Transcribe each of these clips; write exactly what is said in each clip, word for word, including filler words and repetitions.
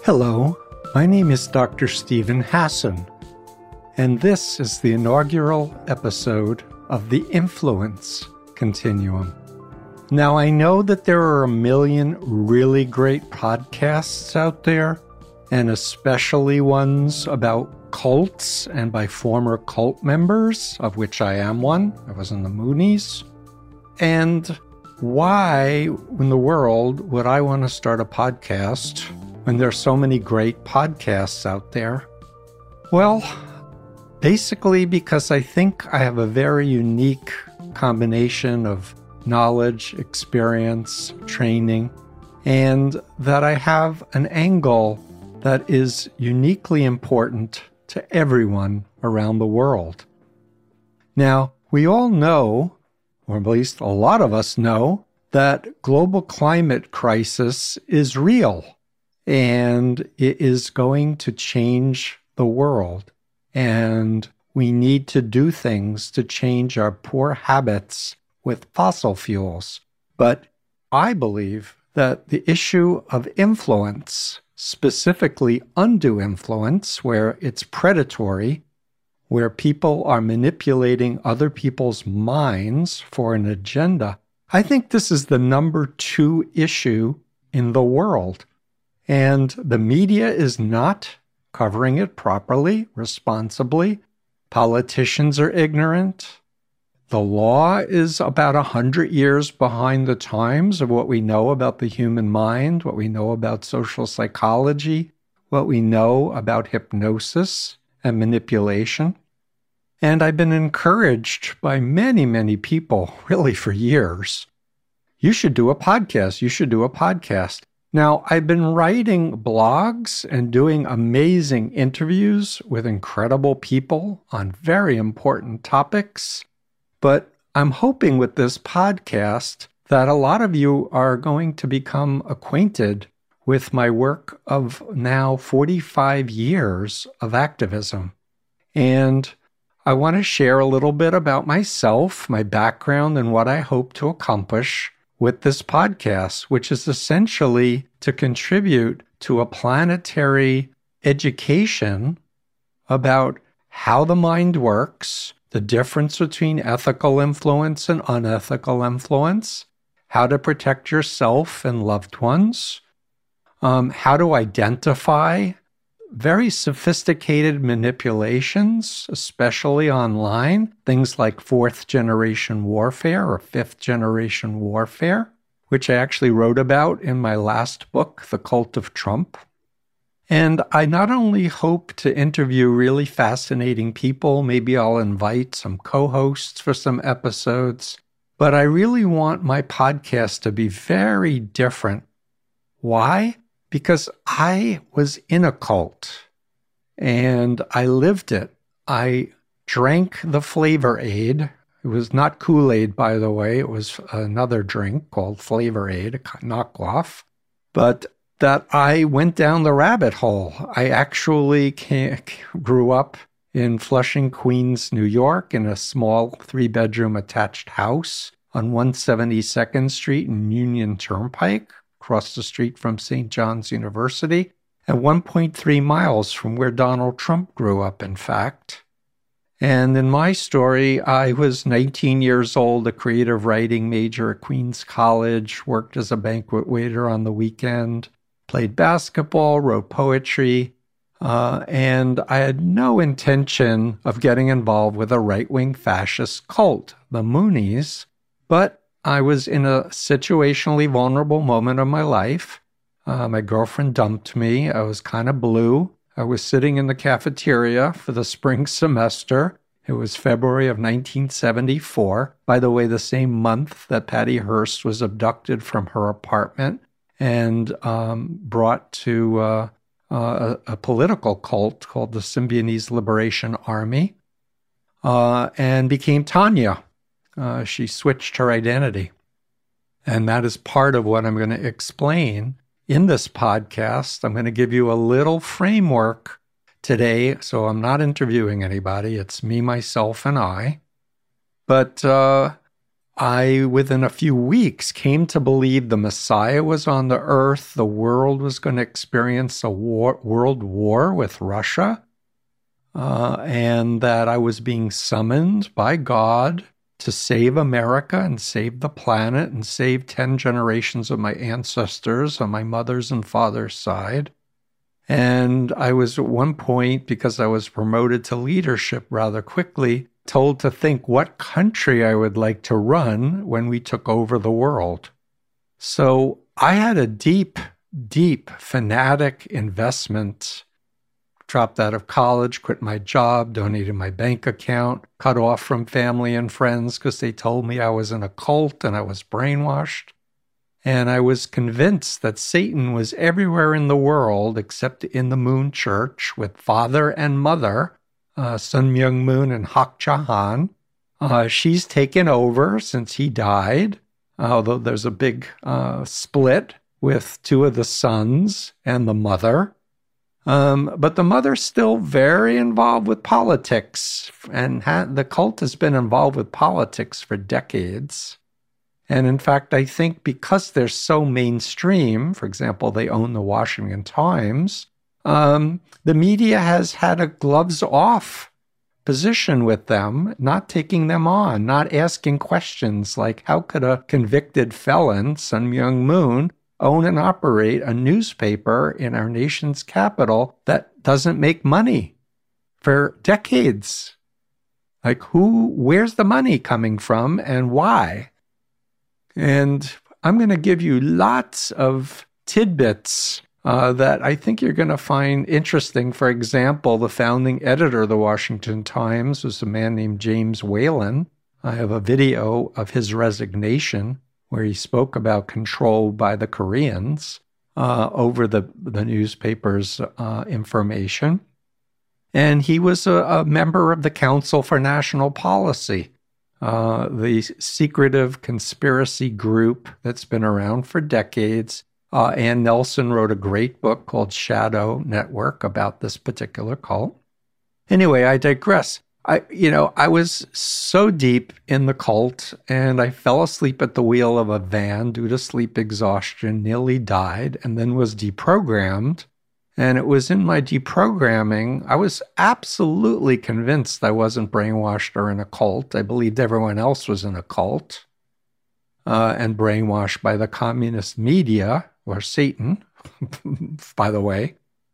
Hello, my name is Doctor Steven Hassan, and this is the inaugural episode of the Influence Continuum. Now, I know that there are a million really great podcasts out there, and especially ones about cults and by former cult members, of which I am one. I was in the Moonies. And why in the world would I want to start a podcast when there's so many great podcasts out there? Well, basically because I think I have a very unique combination of knowledge, experience, training, and that I have an angle that is uniquely important to everyone around the world. Now, we all know, or at least a lot of us know, that global climate crisis is real. And it is going to change the world. And we need to do things to change our poor habits with fossil fuels. But I believe that the issue of influence, specifically undue influence, where it's predatory, where people are manipulating other people's minds for an agenda, I think this is the number two issue in the world. And the media is not covering it properly, responsibly. Politicians are ignorant. The law is about a hundred years behind the times of what we know about the human mind, what we know about social psychology, what we know about hypnosis and manipulation. And I've been encouraged by many, many people, really for years, you should do a podcast, you should do a podcast. Now, I've been writing blogs and doing amazing interviews with incredible people on very important topics, but I'm hoping with this podcast that a lot of you are going to become acquainted with my work of now forty-five years of activism. And I want to share a little bit about myself, my background, and what I hope to accomplish with this podcast, which is essentially to contribute to a planetary education about how the mind works, the difference between ethical influence and unethical influence, how to protect yourself and loved ones, um, how to identify very sophisticated manipulations, especially online, things like fourth generation warfare or fifth generation warfare, which I actually wrote about in my last book, The Cult of Trump. And I not only hope to interview really fascinating people, maybe I'll invite some co-hosts for some episodes, but I really want my podcast to be very different. Why? Because I was in a cult and I lived it. I drank the Flavor Aid. It was not Kool-Aid, by the way. It was another drink called Flavor Aid, a knockoff. But that I went down the rabbit hole. I actually came, grew up in Flushing, Queens, New York, in a small three-bedroom attached house on one seventy-second Street and Union Turnpike, across the street from Saint John's University, and one point three miles from where Donald Trump grew up, in fact. And in my story, I was nineteen years old, a creative writing major at Queens College, worked as a banquet waiter on the weekend, played basketball, wrote poetry, uh, and I had no intention of getting involved with a right-wing fascist cult, the Moonies, but I was in a situationally vulnerable moment of my life. Uh, my girlfriend dumped me. I was kind of blue. I was sitting in the cafeteria for the spring semester. It was February of nineteen seventy-four. By the way, the same month that Patty Hearst was abducted from her apartment and um, brought to uh, uh, a, a political cult called the Symbionese Liberation Army uh, and became Tanya. Uh, she switched her identity. And that is part of what I'm going to explain in this podcast. I'm going to give you a little framework today. So I'm not interviewing anybody. It's me, myself, and I. But uh, I, within a few weeks, came to believe the Messiah was on the earth, the world was going to experience a war, world war with Russia, uh, and that I was being summoned by God to save America and save the planet and save ten generations of my ancestors on my mother's and father's side. And I was at one point, because I was promoted to leadership rather quickly, told to think what country I would like to run when we took over the world. So I had a deep, deep fanatic investment. Dropped out of college, quit my job, donated my bank account, cut off from family and friends because they told me I was in a cult and I was brainwashed. And I was convinced that Satan was everywhere in the world except in the Moon Church with father and mother, uh, Sun Myung Moon and Hak Ja Han. Uh, she's taken over since he died, although there's a big uh, split with two of the sons and the mother. Um, but the mother's still very involved with politics, and ha- the cult has been involved with politics for decades. And in fact, I think because they're so mainstream, for example, they own the Washington Times, um, the media has had a gloves-off position with them, not taking them on, not asking questions like, how could a convicted felon, Sun Myung Moon, own and operate a newspaper in our nation's capital that doesn't make money for decades? Like, who, where's the money coming from and why? And I'm going to give you lots of tidbits uh, that I think you're going to find interesting. For example, the founding editor of the Washington Times was a man named James Whalen. I have a video of his resignation where he spoke about control by the Koreans uh, over the, the newspaper's uh, information. And he was a, a member of the Council for National Policy, uh, the secretive conspiracy group that's been around for decades. Uh, Ann Nelson wrote a great book called Shadow Network about this particular cult. Anyway, I digress. I, you know, I was so deep in the cult, and I fell asleep at the wheel of a van due to sleep exhaustion, nearly died, and then was deprogrammed. And it was in my deprogramming, I was absolutely convinced I wasn't brainwashed or in a cult. I believed everyone else was in a cult uh, and brainwashed by the communist media, or Satan, by the way.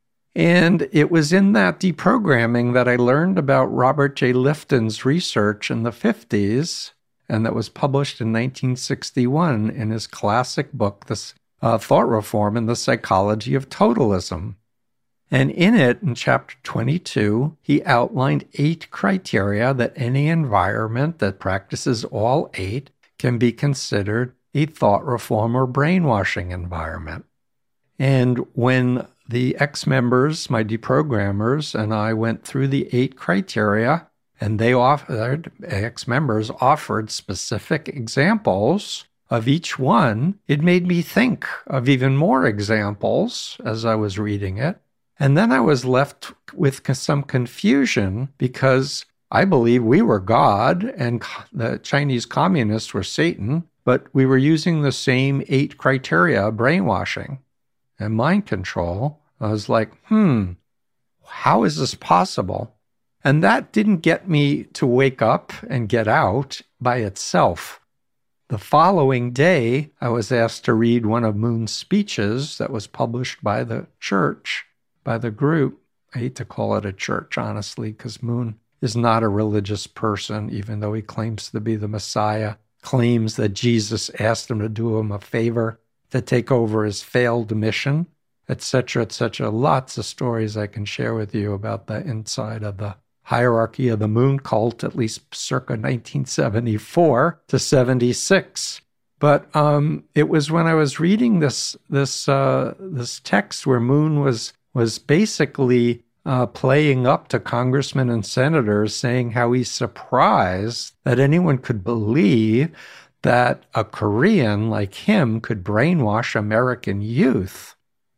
And it was in that deprogramming that I learned about Robert J. Lifton's research in the fifties, and that was published in nineteen sixty-one in his classic book, The uh, Thought Reform and the Psychology of Totalism. And in it, in chapter twenty-two, he outlined eight criteria that any environment that practices all eight can be considered a thought reform or brainwashing environment. And when the ex-members, my deprogrammers, and I went through the eight criteria, and they offered, ex-members offered specific examples of each one, it made me think of even more examples as I was reading it. And then I was left with some confusion because I believe we were God and the Chinese communists were Satan, but we were using the same eight criteria of brainwashing and mind control. I was like, hmm, how is this possible? And that didn't get me to wake up and get out by itself. The following day, I was asked to read one of Moon's speeches that was published by the church, by the group. I hate to call it a church, honestly, because Moon is not a religious person, even though he claims to be the Messiah, claims that Jesus asked him to do him a favor to take over his failed mission, et cetera, et cetera. Lots of stories I can share with you about the inside of the hierarchy of the Moon cult, at least circa nineteen seventy-four to seventy-six. But um, it was when I was reading this this uh, this text where Moon was was basically uh, playing up to congressmen and senators, saying how he's surprised that anyone could believe that a Korean like him could brainwash American youth.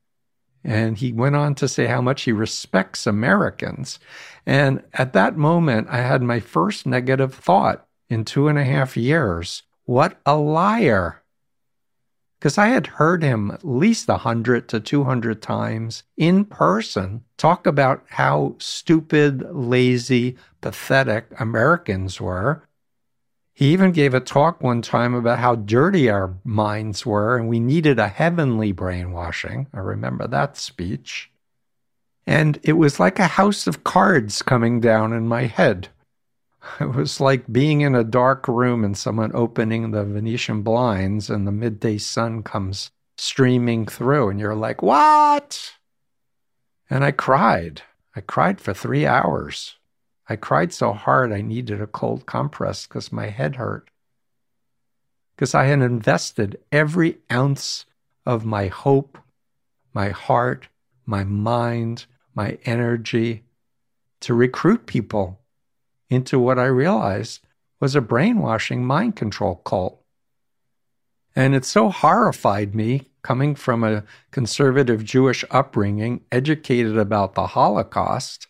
And he went on to say how much he respects Americans. And at that moment, I had my first negative thought in two and a half years. What a liar. Because I had heard him at least one hundred to two hundred times in person talk about how stupid, lazy, pathetic Americans were. He even gave a talk one time about how dirty our minds were and we needed a heavenly brainwashing. I remember that speech. And it was like a house of cards coming down in my head. It was like being in a dark room and someone opening the Venetian blinds and the midday sun comes streaming through and you're like, what? And I cried. I cried for three hours. I cried so hard I needed a cold compress because my head hurt. Because I had invested every ounce of my hope, my heart, my mind, my energy to recruit people into what I realized was a brainwashing mind control cult. And it so horrified me, coming from a conservative Jewish upbringing, educated about the Holocaust.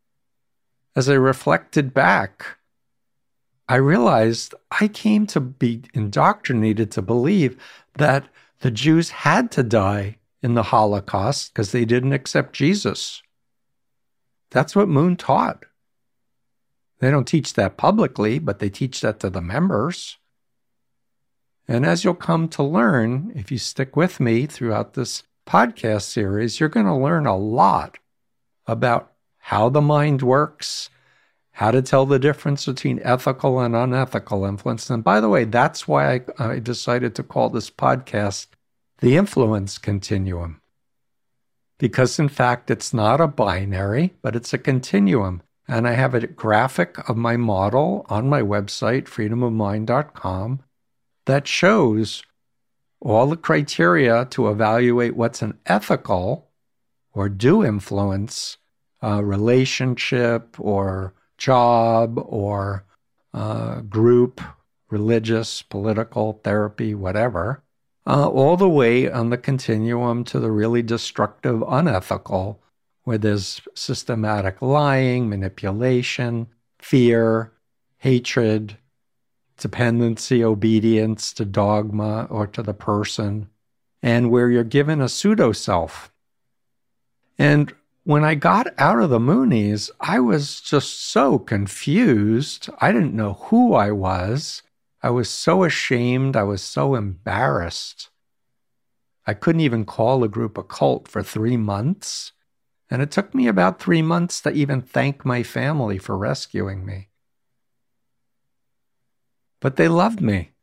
As I reflected back, I realized I came to be indoctrinated to believe that the Jews had to die in the Holocaust because they didn't accept Jesus. That's what Moon taught. They don't teach that publicly, but they teach that to the members. And as you'll come to learn, if you stick with me throughout this podcast series, you're going to learn a lot about how the mind works, how to tell the difference between ethical and unethical influence. And by the way, that's why I, I decided to call this podcast The Influence Continuum. Because in fact, it's not a binary, but it's a continuum. And I have a graphic of my model on my website, freedom of mind dot com, that shows all the criteria to evaluate what's an ethical or do influence uh, relationship or job or uh, group, religious, political, therapy, whatever, uh, all the way on the continuum to the really destructive, unethical, where there's systematic lying, manipulation, fear, hatred, dependency, obedience to dogma or to the person, and where you're given a pseudo-self. And when I got out of the Moonies, I was just so confused. I didn't know who I was. I was so ashamed. I was so embarrassed. I couldn't even call a group a cult for three months. And it took me about three months to even thank my family for rescuing me. But they loved me.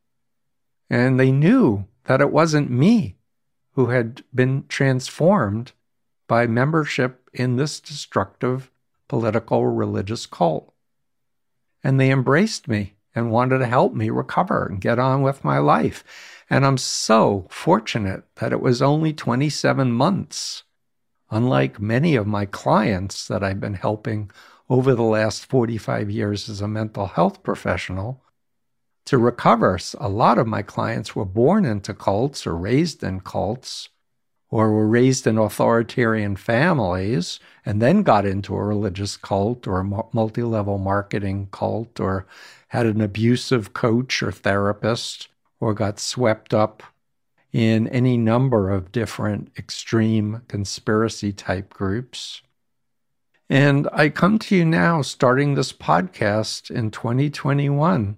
And they knew that it wasn't me who had been transformed by membership in this destructive political religious cult. And they embraced me and wanted to help me recover and get on with my life. And I'm so fortunate that it was only twenty-seven months. Unlike many of my clients that I've been helping over the last forty-five years as a mental health professional to recover. A lot of my clients were born into cults or raised in cults or were raised in authoritarian families and then got into a religious cult or a multi-level marketing cult or had an abusive coach or therapist or got swept up in any number of different extreme conspiracy-type groups. And I come to you now, starting this podcast in twenty twenty-one,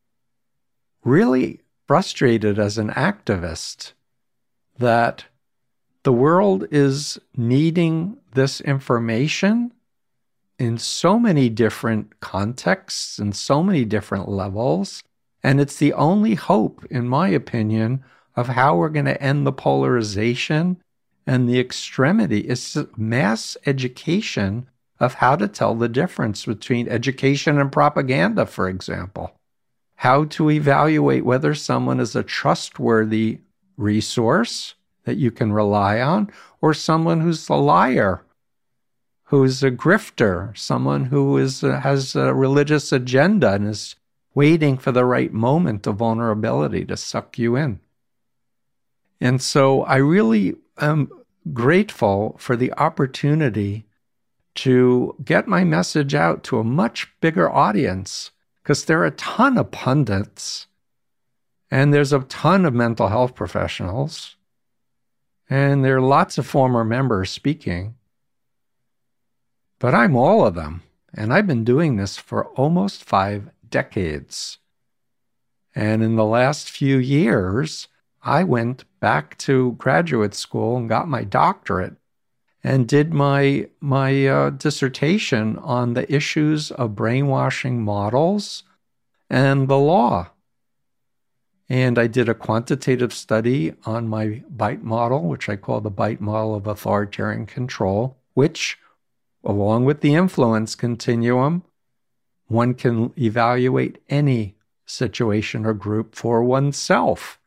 really frustrated as an activist that the world is needing this information in so many different contexts and so many different levels. And it's the only hope, in my opinion, of how we're going to end the polarization and the extremity. It's mass education of how to tell the difference between education and propaganda, for example. How to evaluate whether someone is a trustworthy resource that you can rely on or someone who's a liar, who's a grifter, someone who is uh, has a religious agenda and is waiting for the right moment of vulnerability to suck you in. And so I really am grateful for the opportunity to get my message out to a much bigger audience, because there are a ton of pundits And there's a ton of mental health professionals. And there are lots of former members speaking. But I'm all of them. And I've been doing this for almost five decades. And in the last few years, I went back to graduate school and got my doctorate and did my, my uh, dissertation on the issues of brainwashing models and the law. And I did a quantitative study on my BITE model, which I call the BITE model of authoritarian control, which, along with the influence continuum, one can evaluate any situation or group for oneself.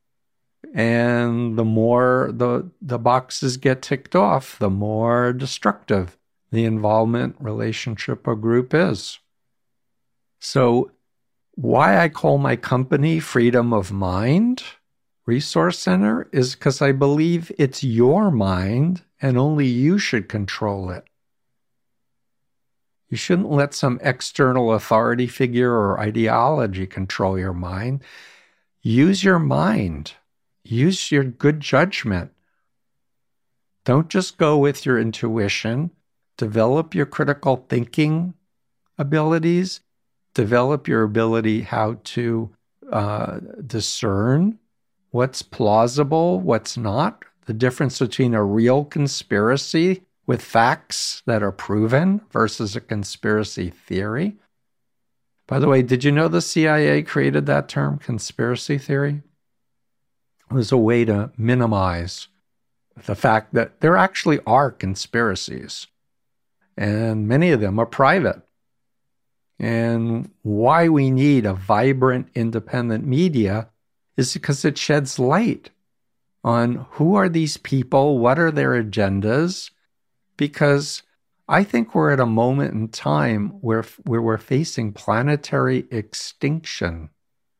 And the more the, the boxes get ticked off, the more destructive the involvement, relationship, or group is. So why I call my company Freedom of Mind Resource Center is because I believe it's your mind and only you should control it. You shouldn't let some external authority figure or ideology control your mind. Use your mind. Use your good judgment. Don't just go with your intuition. Develop your critical thinking abilities. Develop your ability how to uh, discern what's plausible, what's not, the difference between a real conspiracy with facts that are proven versus a conspiracy theory. By the way, did you know the C I A created that term, conspiracy theory? It was a way to minimize the fact that there actually are conspiracies, and many of them are private. And why we need a vibrant, independent media is because it sheds light on who are these people, what are their agendas, because I think we're at a moment in time where, where we're facing planetary extinction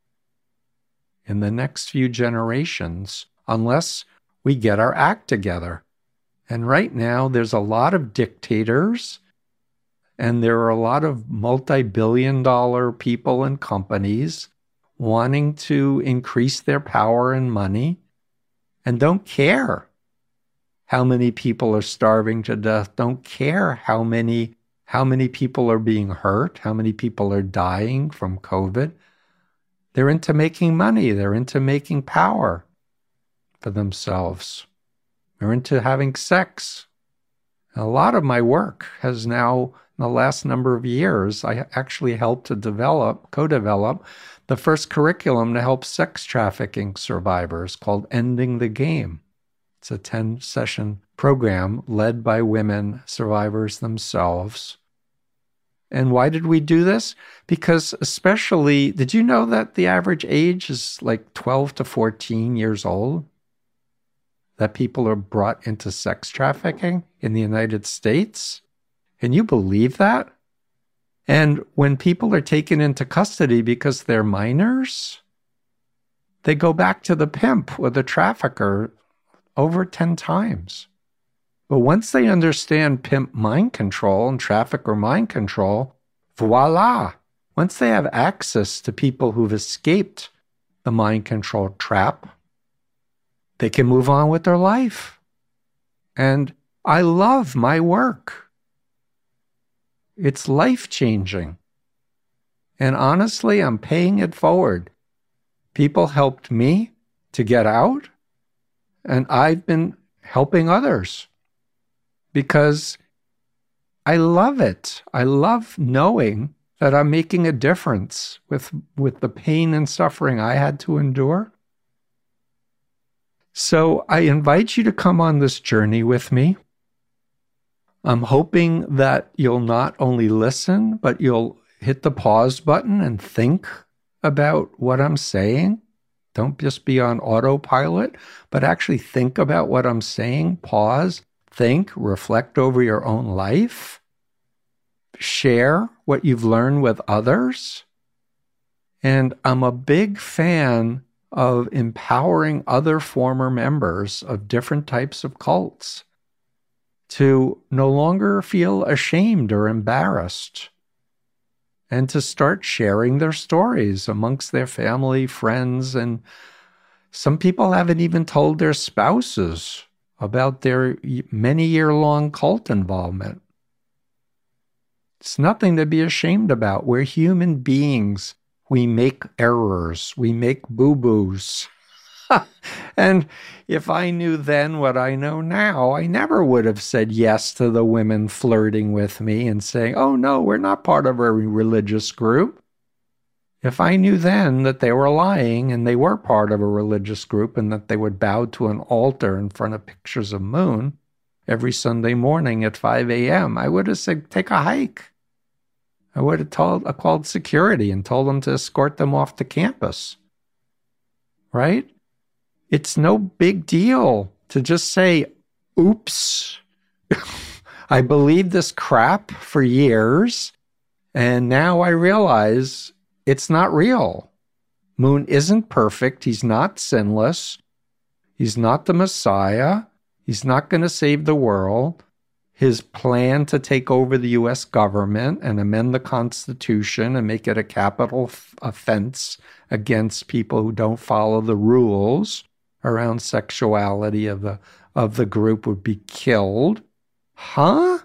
in the next few generations, unless we get our act together. And right now, there's a lot of dictators, and there are a lot of multi-billion dollar people and companies wanting to increase their power and money and don't care how many people are starving to death, don't care how many, how many people are being hurt, how many people are dying from COVID. They're into making money. They're into making power for themselves. They're into having sex. And a lot of my work has now, in the last number of years, I actually helped to develop, co-develop, the first curriculum to help sex trafficking survivors called Ending the Game. It's a ten-session program led by women survivors themselves. And why did we do this? Because especially, did you know that the average age is like twelve to fourteen years old? That people are brought into sex trafficking in the United States? Can you believe that? And when people are taken into custody because they're minors, they go back to the pimp or the trafficker over ten times. But once they understand pimp mind control and trafficker mind control, voila! Once they have access to people who've escaped the mind control trap, they can move on with their life. And I love my work. It's life-changing. And honestly, I'm paying it forward. People helped me to get out, and I've been helping others because I love it. I love knowing that I'm making a difference with, with the pain and suffering I had to endure. So I invite you to come on this journey with me. I'm hoping that you'll not only listen, but you'll hit the pause button and think about what I'm saying. Don't just be on autopilot, but actually think about what I'm saying. Pause, think, reflect over your own life. Share what you've learned with others. And I'm a big fan of empowering other former members of different types of cults to no longer feel ashamed or embarrassed, and to start sharing their stories amongst their family, friends, and Some people haven't even told their spouses about their many-year-long cult involvement. It's nothing to be ashamed about. We're human beings. We make errors. We make boo-boos. And if I knew then what I know now, I never would have said yes to the women flirting with me and saying, oh, no, we're not part of a religious group. If I knew then that they were lying and they were part of a religious group and that they would bow to an altar in front of pictures of moon every Sunday morning at five a.m., I would have said, take a hike. I would have told, I called security and told them to escort them off the campus. Right? It's no big deal to just say, oops, I believed this crap for years, and now I realize it's not real. Moon isn't perfect. He's not sinless. He's not the Messiah. He's not going to save the world. His plan to take over the U S government and amend the Constitution and make it a capital f- offense against people who don't follow the rules around sexuality of the of the group would be killed. Huh?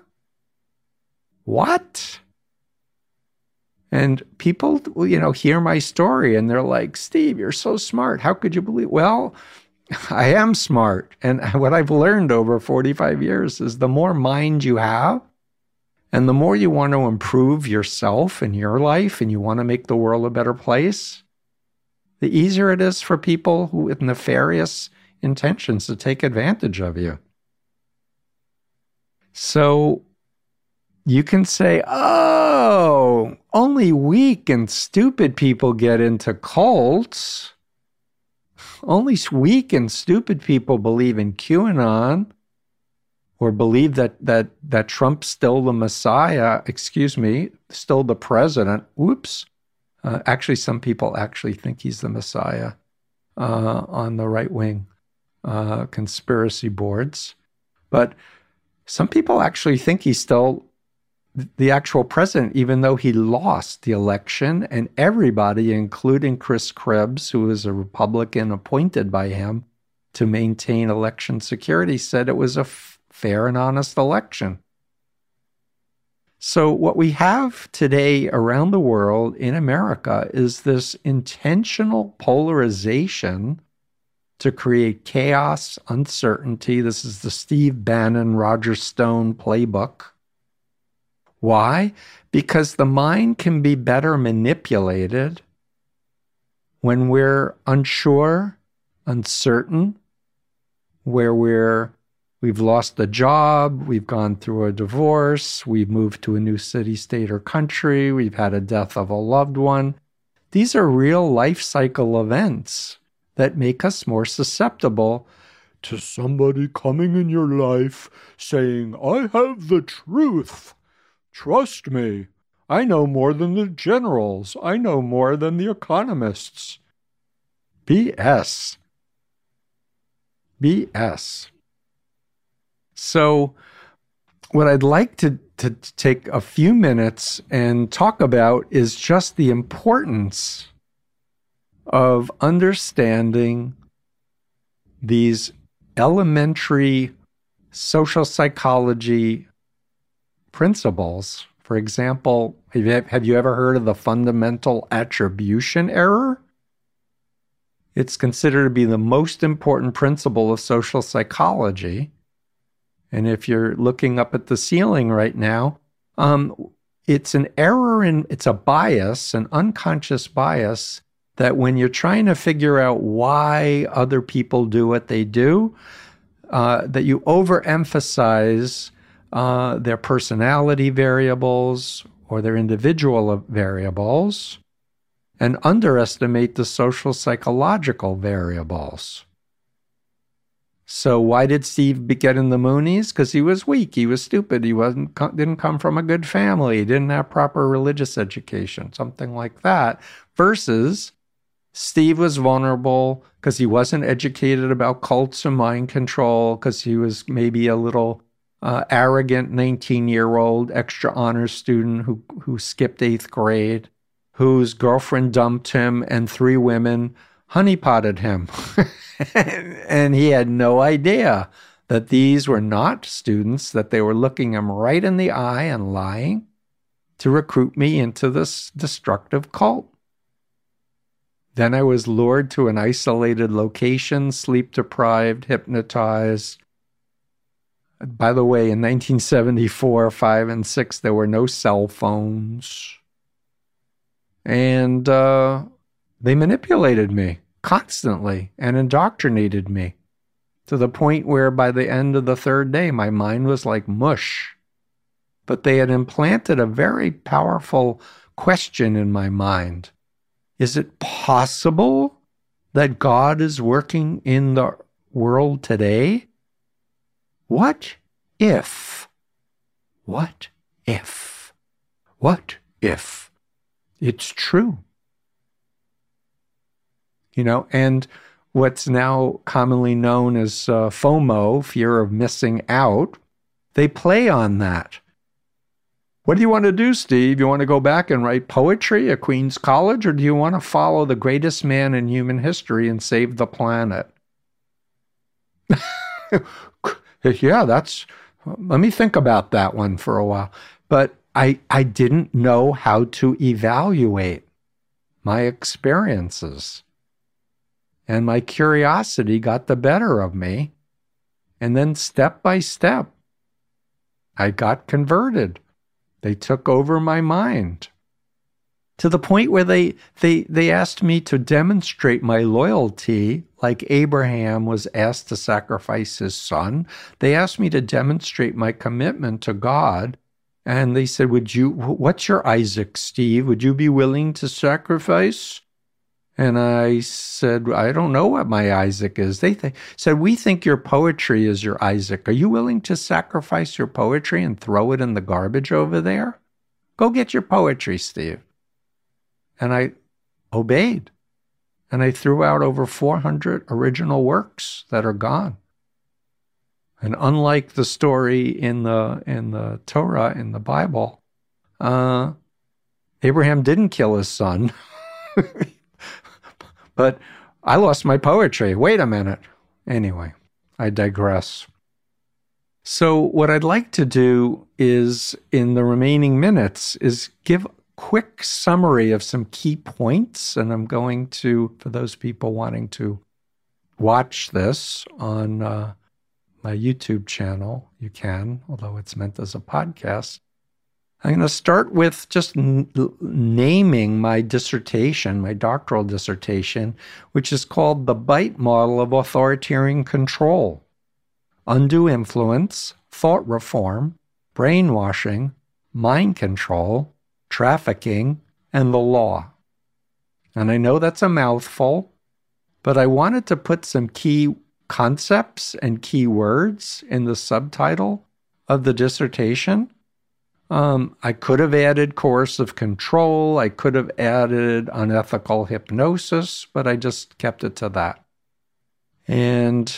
What? And people, you know, hear my story and they're like, Steve, you're so smart. How could you believe? Well, I am smart. And what I've learned over forty-five years is the more mind you have and the more you want to improve yourself and your life and you want to make the world a better place, the easier it is for people who, with nefarious intentions to take advantage of you. So you can say, oh, only weak and stupid people get into cults. Only weak and stupid people believe in QAnon or believe that that that Trump's still the Messiah, excuse me, still the president. Whoops. Uh, actually, some people actually think he's the Messiah uh, on the right-wing uh, conspiracy boards. But some people actually think he's still the actual president, even though he lost the election, and everybody, including Chris Krebs, who was a Republican appointed by him to maintain election security, said it was a f- fair and honest election. So what we have today around the world in America is this intentional polarization to create chaos, uncertainty. This is the Steve Bannon, Roger Stone playbook. Why? Because the mind can be better manipulated when we're unsure, uncertain, where we're we've lost a job, we've gone through a divorce, we've moved to a new city, state, or country, we've had a death of a loved one. These are real life cycle events that make us more susceptible to somebody coming in your life saying, I have the truth. Trust me, I know more than the generals. I know more than the economists. B S. B S. So what I'd like to, to take a few minutes and talk about is just the importance of understanding these elementary social psychology principles. For example, have you, have you ever heard of the fundamental attribution error? It's considered to be the most important principle of social psychology. And if you're looking up at the ceiling right now, um, it's an error in, it's a bias, an unconscious bias, that when you're trying to figure out why other people do what they do, uh, that you overemphasize Uh, their personality variables or their individual variables and underestimate the social psychological variables. So why did Steve get in the Moonies? Because he was weak, he was stupid, he wasn't didn't come from a good family, he didn't have proper religious education, something like that. Versus Steve was vulnerable because he wasn't educated about cults and mind control, because he was maybe a little Uh, arrogant nineteen-year-old extra honors student who who skipped eighth grade, whose girlfriend dumped him, and three women honeypotted him. And he had no idea that these were not students, that they were looking him right in the eye and lying to recruit me into this destructive cult. Then I was lured to an isolated location, sleep-deprived, hypnotized. By the way, in nineteen seventy-four, five, and six, there were no cell phones. And uh, they manipulated me constantly and indoctrinated me to the point where by the end of the third day, my mind was like mush. But they had implanted a very powerful question in my mind. Is it possible that God is working in the world today? What if? What if? What if it's true? You know, and what's now commonly known as uh, FOMO, fear of missing out, they play on that. What do you want to do, Steve? You want to go back and write poetry at Queens College, or do you want to follow the greatest man in human history and save the planet? Yeah, that's, let me think about that one for a while. But I, I didn't know how to evaluate my experiences. And my curiosity got the better of me. And then step by step, I got converted. They took over my mind to the point where they, they, they asked me to demonstrate my loyalty like Abraham was asked to sacrifice his son. They asked me to demonstrate my commitment to God. And they said, "Would you, what's your Isaac, Steve? Would you be willing to sacrifice?" And I said, "I don't know what my Isaac is." They th- said, "We think your poetry is your Isaac. Are you willing to sacrifice your poetry and throw it in the garbage over there? Go get your poetry, Steve." And I obeyed. And I threw out over four hundred original works that are gone. And unlike the story in the in the Torah, in the Bible, uh, Abraham didn't kill his son. But I lost my poetry. Wait a minute. Anyway, I digress. So what I'd like to do is, in the remaining minutes, is give a quick summary of some key points. And I'm going to, for those people wanting to watch this on uh, my YouTube channel, you can, although it's meant as a podcast. I'm going to start with just n- naming my dissertation, my doctoral dissertation, which is called The Bite Model of Authoritarian Control: Undue Influence, Thought Reform, Brainwashing, Mind Control, Trafficking, and the Law. And I know that's a mouthful, but I wanted to put some key concepts and key words in the subtitle of the dissertation. Um, I could have added coercive control. I could have added unethical hypnosis, but I just kept it to that. And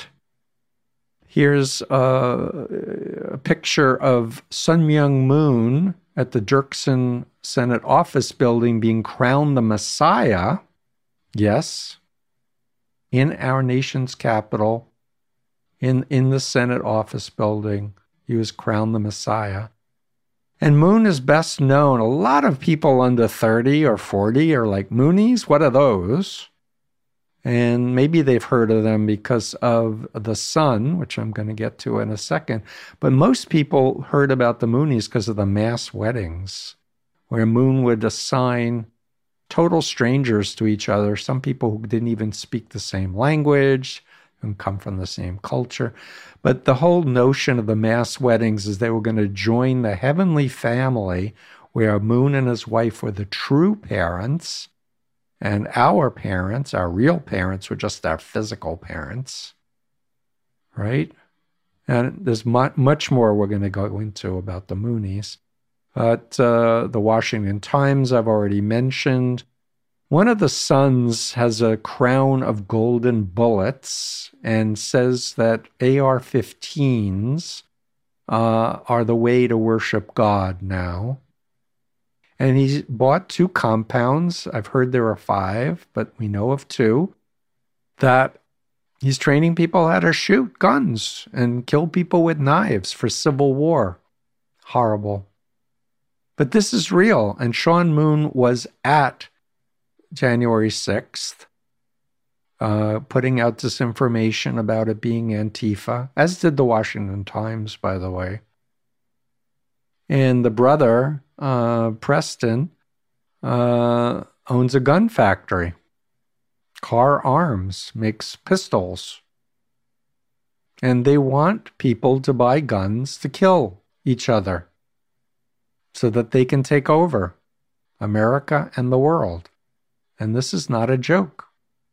here's a, a picture of Sun Myung Moon at the Dirksen Senate office building being crowned the Messiah. Yes, in our nation's capital, in, in the Senate office building, he was crowned the Messiah. And Moon is best known. A lot of people under thirty or forty are like, Moonies? What are those? And maybe they've heard of them because of The Sun, which I'm going to get to in a second. But most people heard about the Moonies because of the mass weddings, where Moon would assign total strangers to each other, some people who didn't even speak the same language and come from the same culture. But the whole notion of the mass weddings is they were going to join the heavenly family where Moon and his wife were the true parents, and our parents, our real parents, were just our physical parents, right? And there's mu- much more we're going to go into about the Moonies. But uh, the Washington Times I've already mentioned. One of the sons has a crown of golden bullets and says that A R fifteens uh, are the way to worship God now. And he's bought two compounds. I've heard there are five, but we know of two. that he's training people how to shoot guns and kill people with knives for civil war. Horrible. But this is real, and Sean Moon was at January sixth, uh, putting out this information about it being Antifa, as did the Washington Times, by the way. And the brother, uh, Preston, uh, owns a gun factory. Car Arms makes pistols. And they want people to buy guns to kill each other so that they can take over America and the world. And this is not a joke.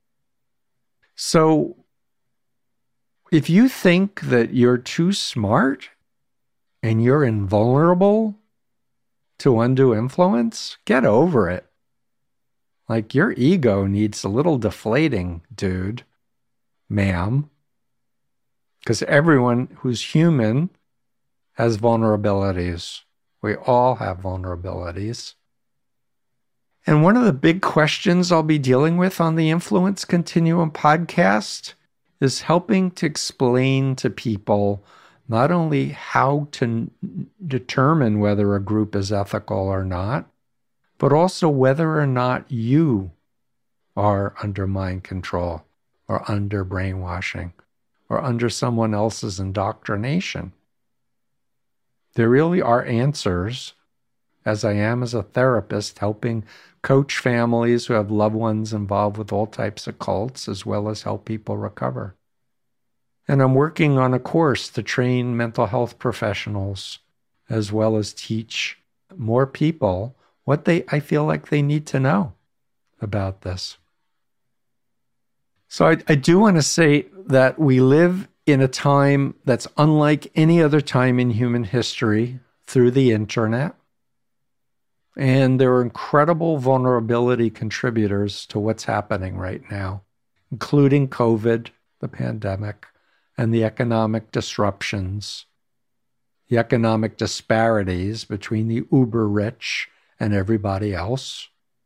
So if you think that you're too smart and you're invulnerable to undue influence, get over it. Like, your ego needs a little deflating, dude, ma'am. Because everyone who's human has vulnerabilities. We all have vulnerabilities. And one of the big questions I'll be dealing with on the Influence Continuum podcast is helping to explain to people not only how to n- determine whether a group is ethical or not, but also whether or not you are under mind control or under brainwashing or under someone else's indoctrination. There really are answers, as I am as a therapist, helping coach families who have loved ones involved with all types of cults, as well as help people recover. And I'm working on a course to train mental health professionals, as well as teach more people what they I feel like they need to know about this. So I, I do want to say that we live in a time that's unlike any other time in human history through the internet. And there are incredible vulnerability contributors to what's happening right now, including COVID, the pandemic, and the economic disruptions, the economic disparities between the uber rich and everybody else.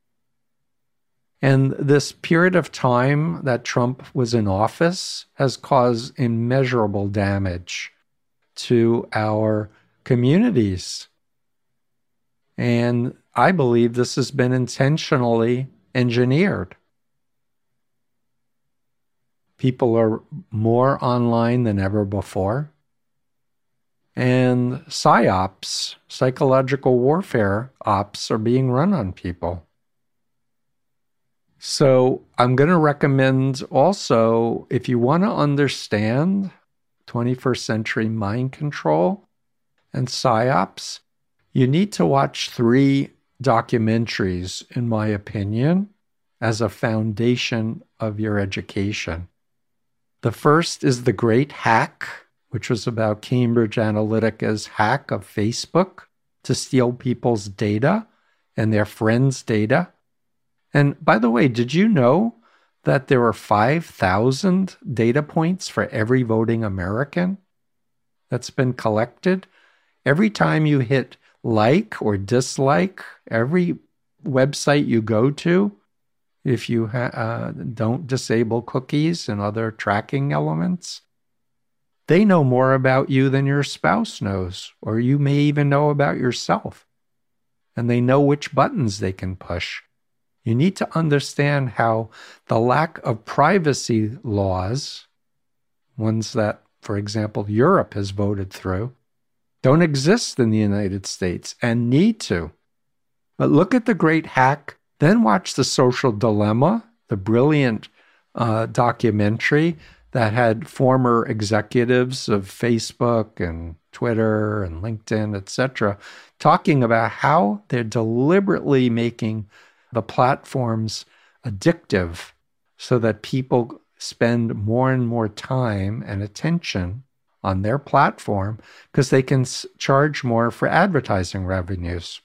And this period of time that Trump was in office has caused immeasurable damage to our communities. And I believe this has been intentionally engineered. People are more online than ever before. And psyops, psychological warfare ops, are being run on people. So I'm going to recommend also, if you want to understand twenty-first century mind control and psyops, you need to watch three documentaries, in my opinion, as a foundation of your education. The first is The Great Hack, which was about Cambridge Analytica's hack of Facebook to steal people's data and their friends' data. And by the way, did you know that there are five thousand data points for every voting American that's been collected? Every time you hit like or dislike, every website you go to, if you ha- uh, don't disable cookies and other tracking elements, they know more about you than your spouse knows, or you may even know about yourself. And they know which buttons they can push. You need to understand how the lack of privacy laws, ones that, for example, Europe has voted through, don't exist in the United States and need to. But look at The Great Hack, then watch The Social Dilemma, the brilliant uh, documentary that had former executives of Facebook and Twitter and LinkedIn, et cetera, talking about how they're deliberately making the platforms addictive so that people spend more and more time and attention on their platform because they can s- charge more for advertising revenues.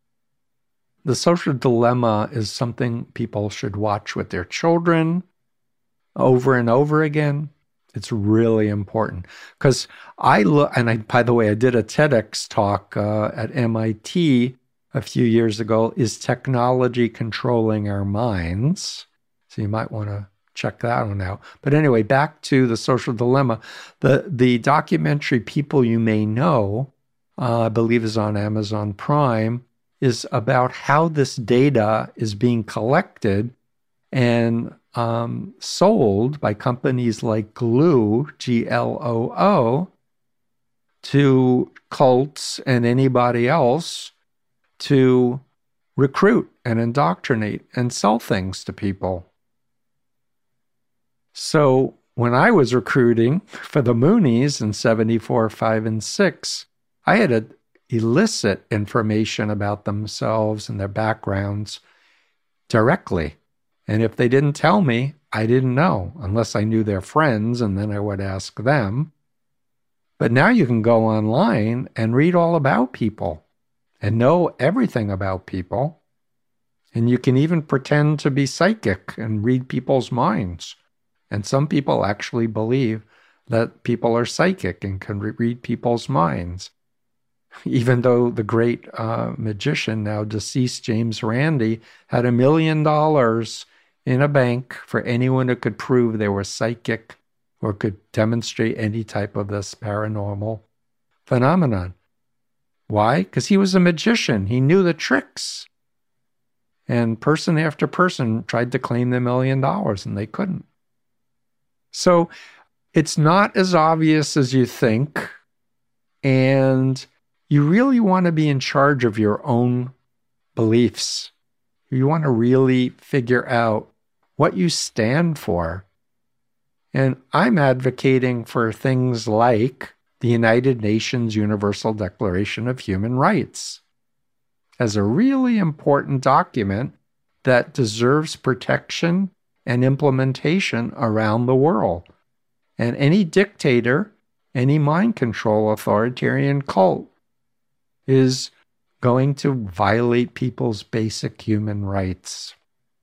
The Social Dilemma is something people should watch with their children over and over again. It's really important because I look, and I, by the way, I did a TEDx talk uh, at M I T a few years ago, Is Technology Controlling Our Minds? So you might want to check that one out. But anyway, back to The Social Dilemma. The, the documentary People You May Know, uh, I believe is on Amazon Prime, is about how this data is being collected and um, sold by companies like Gloo, G L O O, to cults and anybody else to recruit and indoctrinate and sell things to people. So when I was recruiting for the Moonies in seventy-four, five, and six, I had to elicit information about themselves and their backgrounds directly. And if they didn't tell me, I didn't know, unless I knew their friends, and then I would ask them. But now you can go online and read all about people and know everything about people. And you can even pretend to be psychic and read people's minds. And some people actually believe that people are psychic and can re- read people's minds. Even though the great uh, magician, now deceased James Randi, had a million dollars in a bank for anyone who could prove they were psychic or could demonstrate any type of this paranormal phenomenon. Why? Because he was a magician. He knew the tricks. And person after person tried to claim the million dollars, and they couldn't. So it's not as obvious as you think, and you really want to be in charge of your own beliefs. You want to really figure out what you stand for. And I'm advocating for things like the United Nations Universal Declaration of Human Rights as a really important document that deserves protection and implementation around the world. And any dictator, any mind control authoritarian cult is going to violate people's basic human rights.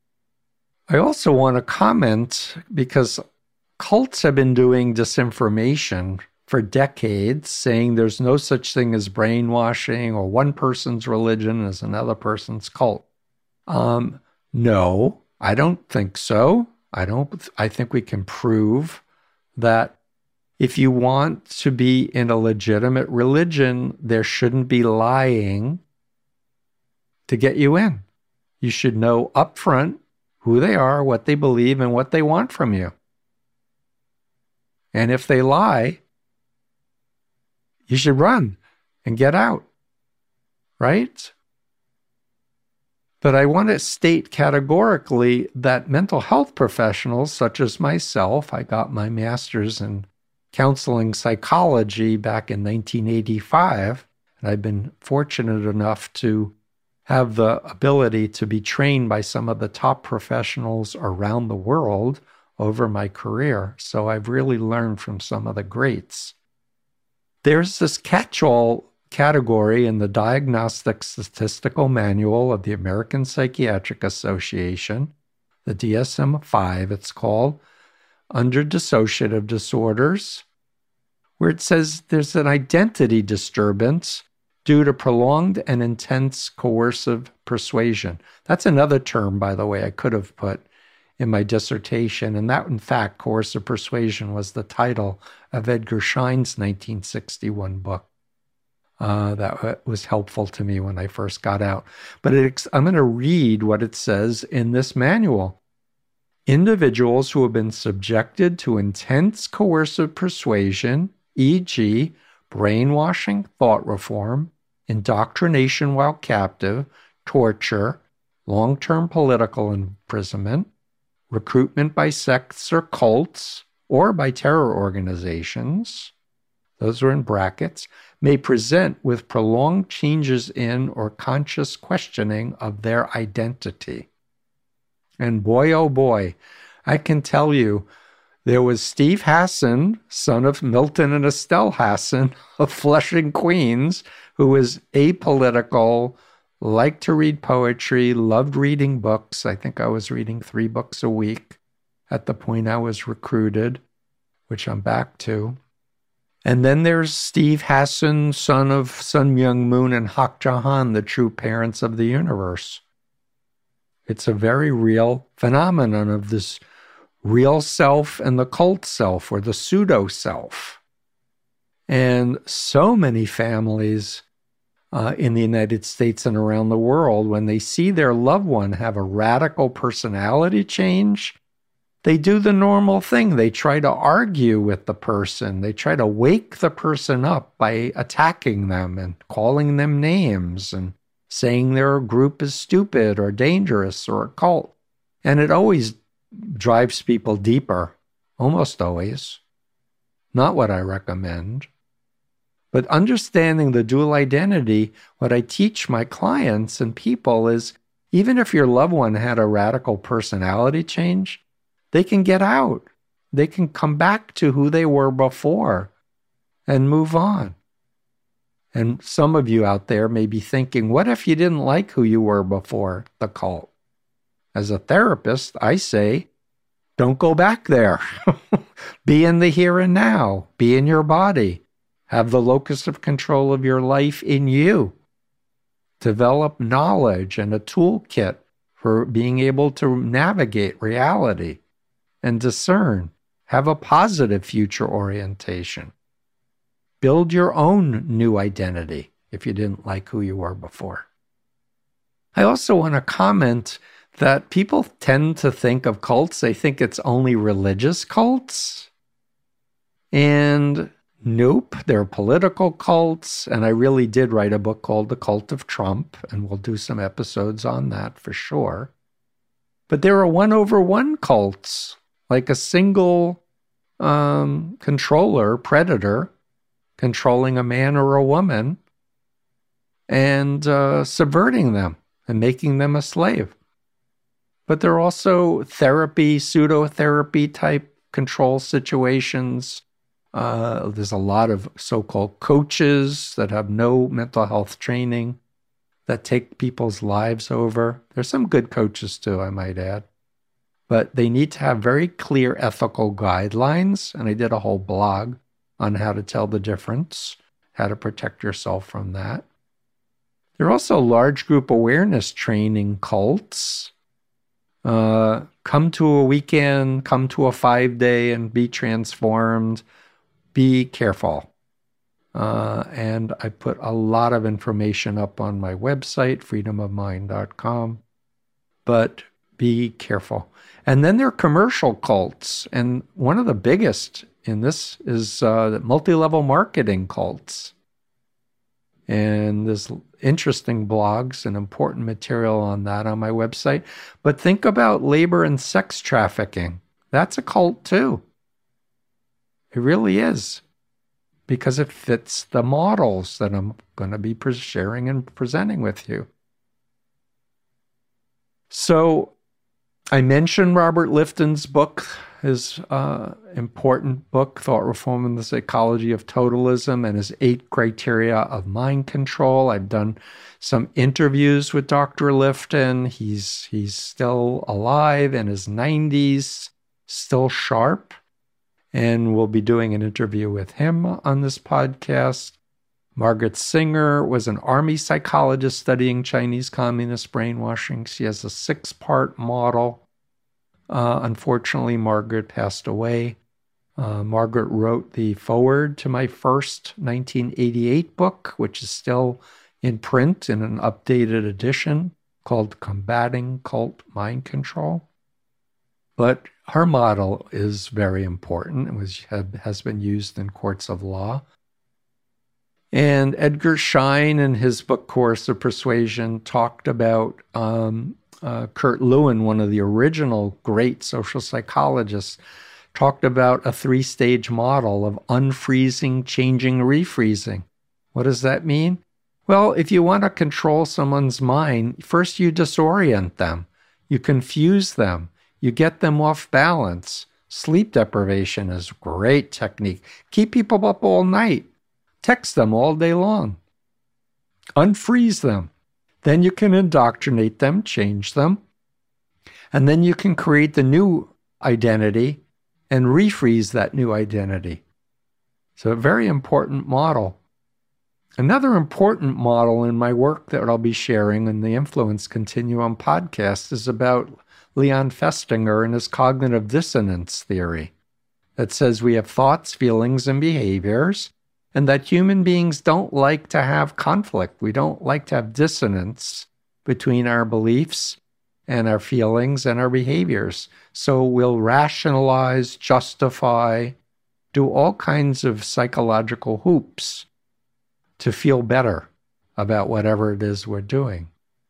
I also want to comment, because cults have been doing disinformation for decades, saying there's no such thing as brainwashing or one person's religion is another person's cult. Um, no, I don't think so. I don't. I think we can prove that if you want to be in a legitimate religion, there shouldn't be lying to get you in. You should know upfront who they are, what they believe, and what they want from you. And if they lie, you should run and get out, right? But I want to state categorically that mental health professionals, such as myself, I got my master's in counseling psychology back in nineteen eighty-five, and I've been fortunate enough to have the ability to be trained by some of the top professionals around the world over my career. So I've really learned from some of the greats. There's this catch-all category in the Diagnostic Statistical Manual of the American Psychiatric Association, the D S M five it's called, under dissociative disorders, where it says there's an identity disturbance due to prolonged and intense coercive persuasion. That's another term, by the way, I could have put in my dissertation, and that, in fact, Coercive Persuasion was the title of Edgar Schein's nineteen sixty-one book. Uh, that was helpful to me when I first got out. But it, I'm going to read what it says in this manual. Individuals who have been subjected to intense coercive persuasion, for example, brainwashing, thought reform, indoctrination while captive, torture, long-term political imprisonment, recruitment by sects or cults, or by terror organizations, those are in brackets, may present with prolonged changes in or conscious questioning of their identity. And boy, oh boy, I can tell you, there was Steve Hassan, son of Milton and Estelle Hassan of Flushing, Queens, who was apolitical, liked to read poetry, loved reading books. I think I was reading three books a week at the point I was recruited, which I'm back to. And then there's Steve Hassan, son of Sun Myung Moon and Hak Jahan, the true parents of the universe. It's a very real phenomenon of this real self and the cult self or the pseudo self. And so many families uh, in the United States and around the world, when they see their loved one have a radical personality change, they do the normal thing. They try to argue with the person. They try to wake the person up by attacking them and calling them names and saying their group is stupid or dangerous or a cult. And it always drives people deeper, almost always. Not what I recommend. But understanding the dual identity, what I teach my clients and people is, even if your loved one had a radical personality change, they can get out. They can come back to who they were before and move on. And some of you out there may be thinking, what if you didn't like who you were before the cult? As a therapist, I say, don't go back there. Be in the here and now. Be in your body. Have the locus of control of your life in you. Develop knowledge and a toolkit for being able to navigate reality and discern. Have a positive future orientation. Build your own new identity if you didn't like who you were before. I also want to comment that people tend to think of cults, they think it's only religious cults. And nope, they're political cults. And I really did write a book called The Cult of Trump, and we'll do some episodes on that for sure. But there are one-over-one cults, like a single um, controller, predator, controlling a man or a woman and uh, subverting them and making them a slave. But there are also therapy, pseudo-therapy type control situations. Uh, there's a lot of so-called coaches that have no mental health training that take people's lives over. There's some good coaches too, I might add. But they need to have very clear ethical guidelines, and I did a whole blog on how to tell the difference, how to protect yourself from that. There are also large group awareness training cults. Uh, come to a weekend, come to a five-day and be transformed. Be careful. Uh, and I put a lot of information up on my website, freedom of mind dot com. But be careful. And then there are commercial cults. And one of the biggest in this is uh, multi-level marketing cults. And there's interesting blogs and important material on that on my website. But think about labor and sex trafficking. That's a cult too. It really is. Because it fits the models that I'm going to be sharing and presenting with you. So I mentioned Robert Lifton's book, his uh, important book, Thought Reform and the Psychology of Totalism, and his eight criteria of mind control. I've done some interviews with Doctor Lifton. He's, he's still alive in his nineties, still sharp. And we'll be doing an interview with him on this podcast. Margaret Singer was an army psychologist studying Chinese communist brainwashing. She has a six-part model. Uh, unfortunately, Margaret passed away. Uh, Margaret wrote the foreword to my first nineteen eighty-eight book, which is still in print in an updated edition called Combating Cult Mind Control. But her model is very important. It was, has been used in courts of law. And Edgar Schein, in his book Course of Persuasion, talked about um, uh, Kurt Lewin, one of the original great social psychologists, talked about a three-stage model of unfreezing, changing, refreezing. What does that mean? Well, if you want to control someone's mind, first you disorient them. You confuse them. You get them off balance. Sleep deprivation is a great technique. Keep people up all night. Text them all day long. Unfreeze them. Then you can indoctrinate them, change them. And then you can create the new identity and refreeze that new identity. So a very important model. Another important model in my work that I'll be sharing in the Influence Continuum podcast is about Leon Festinger in his cognitive dissonance theory that says we have thoughts, feelings, and behaviors, and that human beings don't like to have conflict. We don't like to have dissonance between our beliefs and our feelings and our behaviors. So we'll rationalize, justify, do all kinds of psychological hoops to feel better about whatever it is we're doing.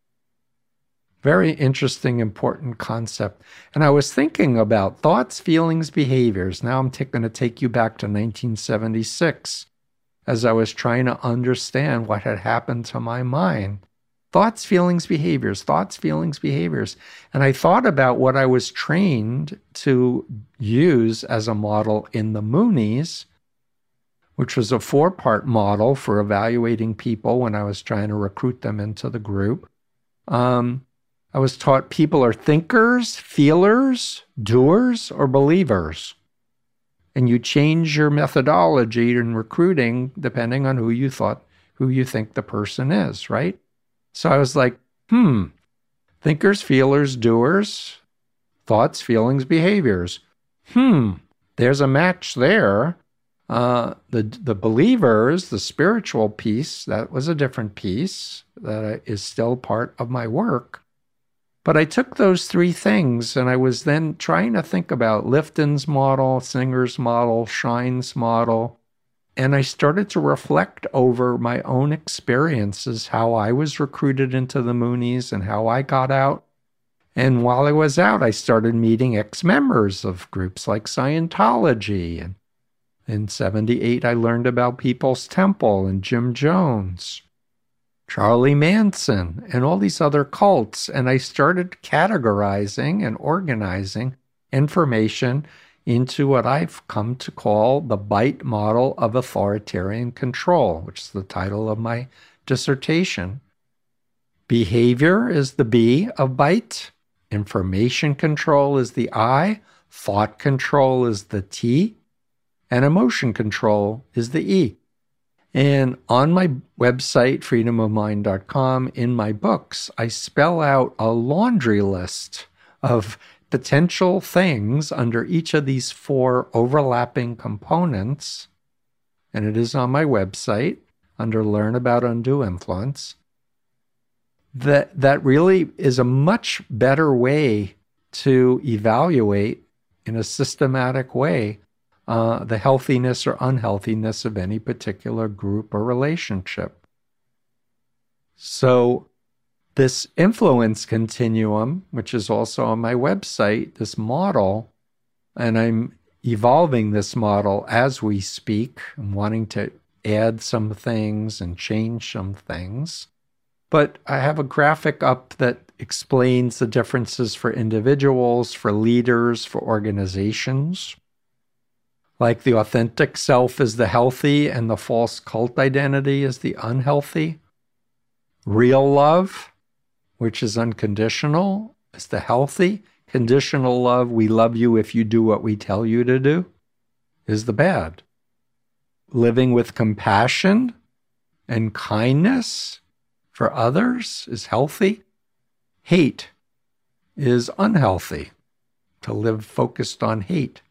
Very interesting, important concept. And I was thinking about thoughts, feelings, behaviors. Now I'm t- going to take you back to nineteen seventy-six as I was trying to understand what had happened to my mind. Thoughts, feelings, behaviors, thoughts, feelings, behaviors. And I thought about what I was trained to use as a model in the Moonies, which was a four-part model for evaluating people when I was trying to recruit them into the group. Um, I was taught people are thinkers, feelers, doers, or believers. And you change your methodology in recruiting depending on who you thought, who you think the person is, right? So I was like, hmm, thinkers, feelers, doers, thoughts, feelings, behaviors. Hmm, there's a match there. Uh, the the believers, the spiritual piece, that was a different piece that is still part of my work. But I took those three things and I was then trying to think about Lifton's model, Singer's model, Shine's model, and I started to reflect over my own experiences, how I was recruited into the Moonies and how I got out. And while I was out, I started meeting ex-members of groups like Scientology. And in seventy-eight, I learned about People's Temple and Jim Jones, Charlie Manson, and all these other cults. And I started categorizing and organizing information into what I've come to call the BITE model of authoritarian control, which is the title of my dissertation. Behavior is the B of BITE. Information control is the I. Thought control is the T. And emotion control is the E. And on my website, freedom of mind dot com, in my books, I spell out a laundry list of potential things under each of these four overlapping components. And it is on my website under Learn About Undue Influence. That, that really is a much better way to evaluate in a systematic way Uh, the healthiness or unhealthiness of any particular group or relationship. So this influence continuum, which is also on my website, this model, and I'm evolving this model as we speak, I'm wanting to add some things and change some things. But I have a graphic up that explains the differences for individuals, for leaders, for organizations. Like the authentic self is the healthy and the false cult identity is the unhealthy. Real love, which is unconditional, is the healthy. Conditional love, we love you if you do what we tell you to do, is the bad. Living with compassion and kindness for others is healthy. Hate is unhealthy, to live focused on hate.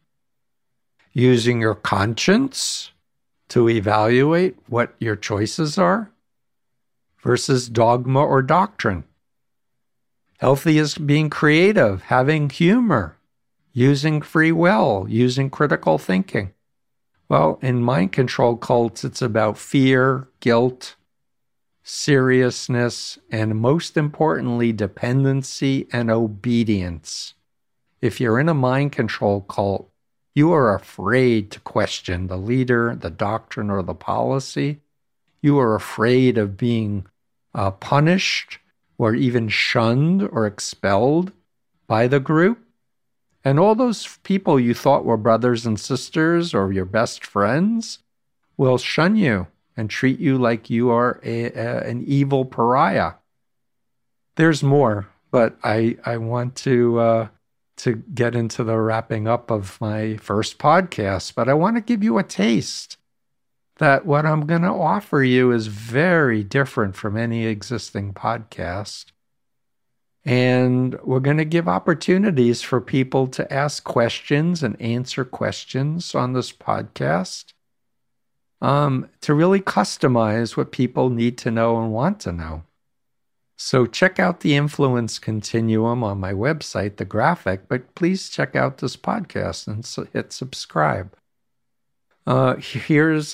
Using your conscience to evaluate what your choices are versus dogma or doctrine. Healthy is being creative, having humor, using free will, using critical thinking. Well, in mind control cults, it's about fear, guilt, seriousness, and most importantly, dependency and obedience. If you're in a mind control cult, you are afraid to question the leader, the doctrine, or the policy. You are afraid of being uh, punished or even shunned or expelled by the group. And all those people you thought were brothers and sisters or your best friends will shun you and treat you like you are a, a, an evil pariah. There's more, but I, I want to... Uh, to get into the wrapping up of my first podcast, but I want to give you a taste that what I'm going to offer you is very different from any existing podcast. And we're going to give opportunities for people to ask questions and answer questions on this podcast um, to really customize what people need to know and want to know. So check out the Influence Continuum on my website, the graphic, but please check out this podcast and so hit subscribe. Uh, here's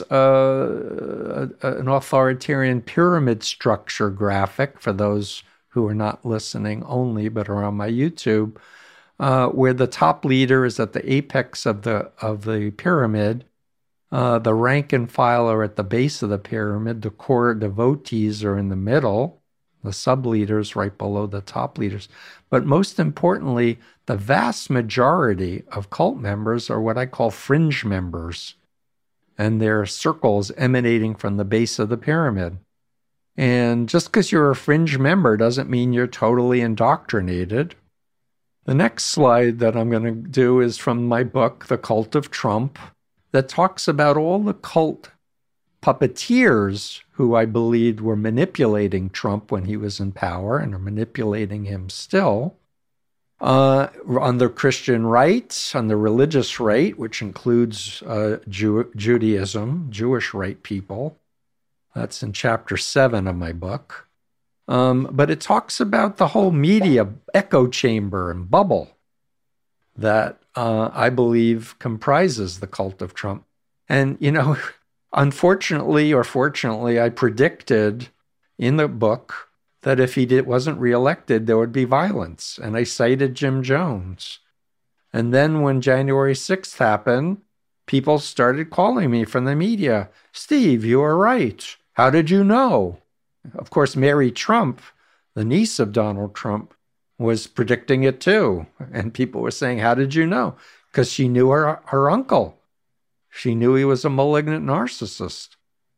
a, a, an authoritarian pyramid structure graphic for those who are not listening only, but are on my YouTube, uh, where the top leader is at the apex of the of the pyramid. Uh, the rank and file are at the base of the pyramid. The core devotees are in the middle. The sub-leaders right below the top leaders. But most importantly, the vast majority of cult members are what I call fringe members. And they're circles emanating from the base of the pyramid. And just because you're a fringe member doesn't mean you're totally indoctrinated. The next slide that I'm going to do is from my book, The Cult of Trump, that talks about all the cult puppeteers who I believed were manipulating Trump when he was in power and are manipulating him still. Uh, on the Christian right, on the religious right, which includes uh, Jew- Judaism, Jewish right people. That's in chapter seven of my book. Um, but it talks about the whole media echo chamber and bubble that uh, I believe comprises the cult of Trump. And, you know, unfortunately or fortunately, I predicted in the book that if he did, wasn't reelected, there would be violence. And I cited Jim Jones. And then when January sixth happened, people started calling me from the media, Steve, you were right. How did you know? Of course, Mary Trump, the niece of Donald Trump, was predicting it too. And people were saying, how did you know? Because she knew her, her uncle. She knew he was a malignant narcissist.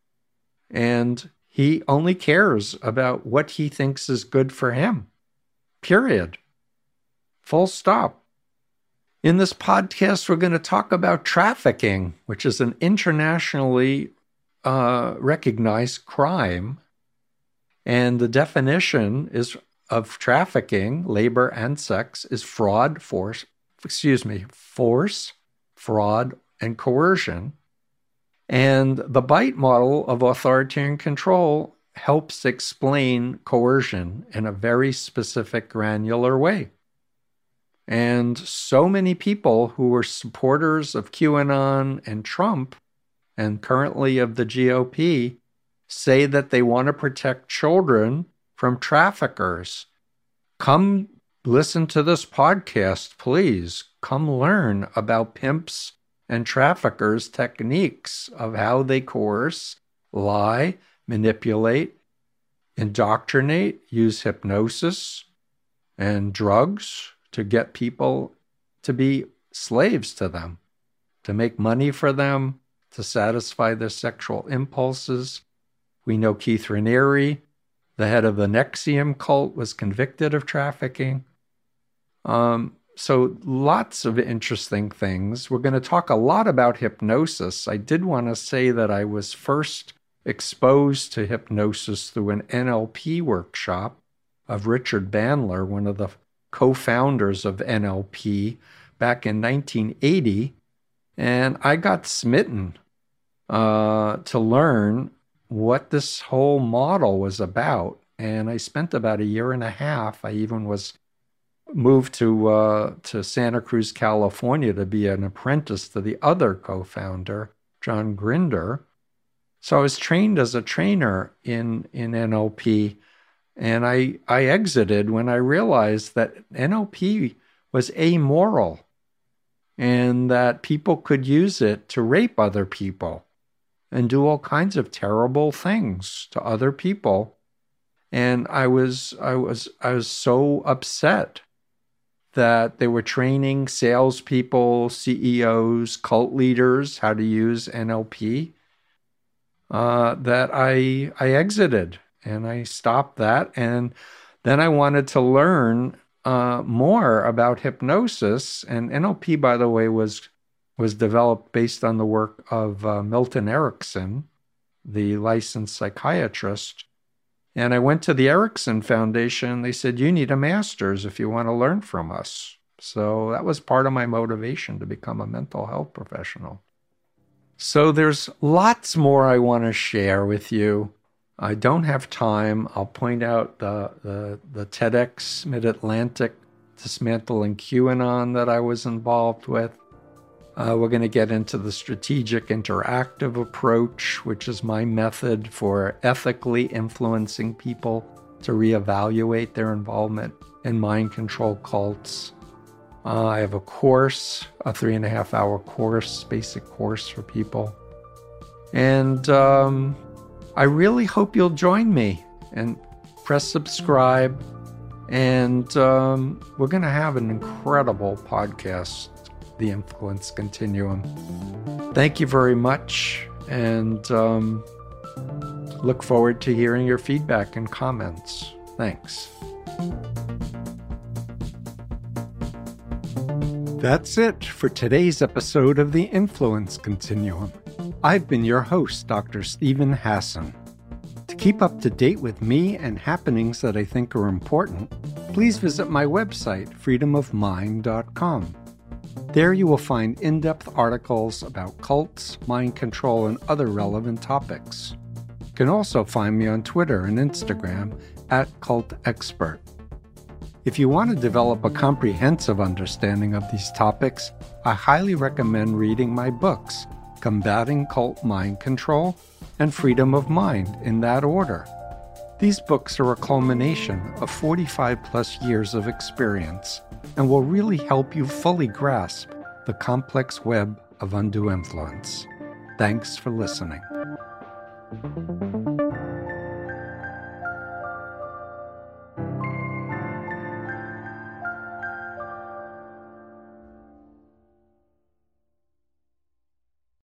And he only cares about what he thinks is good for him. Period. Full stop. In this podcast, we're going to talk about trafficking, which is an internationally uh, recognized crime. And the definition is of trafficking, labor and sex, is fraud, force, excuse me, force, fraud, and coercion. And the BITE model of authoritarian control helps explain coercion in a very specific, granular way. And so many people who were supporters of QAnon and Trump, and currently of the G O P, say that they want to protect children from traffickers. Come listen to this podcast, please. Come learn about pimps and traffickers' techniques of how they coerce, lie, manipulate, indoctrinate, use hypnosis and drugs to get people to be slaves to them, to make money for them, to satisfy their sexual impulses. We know Keith Raniere, the head of the Nexium cult, was convicted of trafficking. Um, so lots of interesting things. We're going to talk a lot about hypnosis. I did want to say that I was first exposed to hypnosis through an N L P workshop of Richard Bandler, one of the co-founders of N L P, back in nineteen eighty. And I got smitten uh, to learn what this whole model was about. And I spent about a year and a half. I even was moved to uh, to Santa Cruz, California, to be an apprentice to the other co-founder, John Grinder. So I was trained as a trainer in, in N L P, and I, I exited when I realized that N L P was amoral and that people could use it to rape other people and do all kinds of terrible things to other people. And I was I was I was so upset that they were training salespeople, C E Os, cult leaders how to use N L P, uh, that I I exited and I stopped that. And then I wanted to learn uh, more about hypnosis. And N L P, by the way, was was developed based on the work of uh, Milton Erickson, the licensed psychiatrist. And I went to the Erickson Foundation, and they said, you need a master's if you want to learn from us. So that was part of my motivation to become a mental health professional. So there's lots more I want to share with you. I don't have time. I'll point out the, the, the TEDx Mid-Atlantic Dismantling QAnon that I was involved with. Uh, we're going to get into the strategic interactive approach, which is my method for ethically influencing people to reevaluate their involvement in mind control cults. Uh, I have a course, a three and a half hour course, basic course for people. And um, I really hope you'll join me and press subscribe. And um, we're going to have an incredible podcast, The Influence Continuum. Thank you very much, and um, look forward to hearing your feedback and comments. Thanks. That's it for today's episode of The Influence Continuum. I've been your host, Doctor Steven Hassan. To keep up to date with me and happenings that I think are important, please visit my website, freedom of mind dot com. There you will find in-depth articles about cults, mind control, and other relevant topics. You can also find me on Twitter and Instagram at Cult Expert. If you want to develop a comprehensive understanding of these topics, I highly recommend reading my books, Combating Cult Mind Control and Freedom of Mind, in that order. These books are a culmination of forty-five plus years of experience and will really help you fully grasp the complex web of undue influence. Thanks for listening.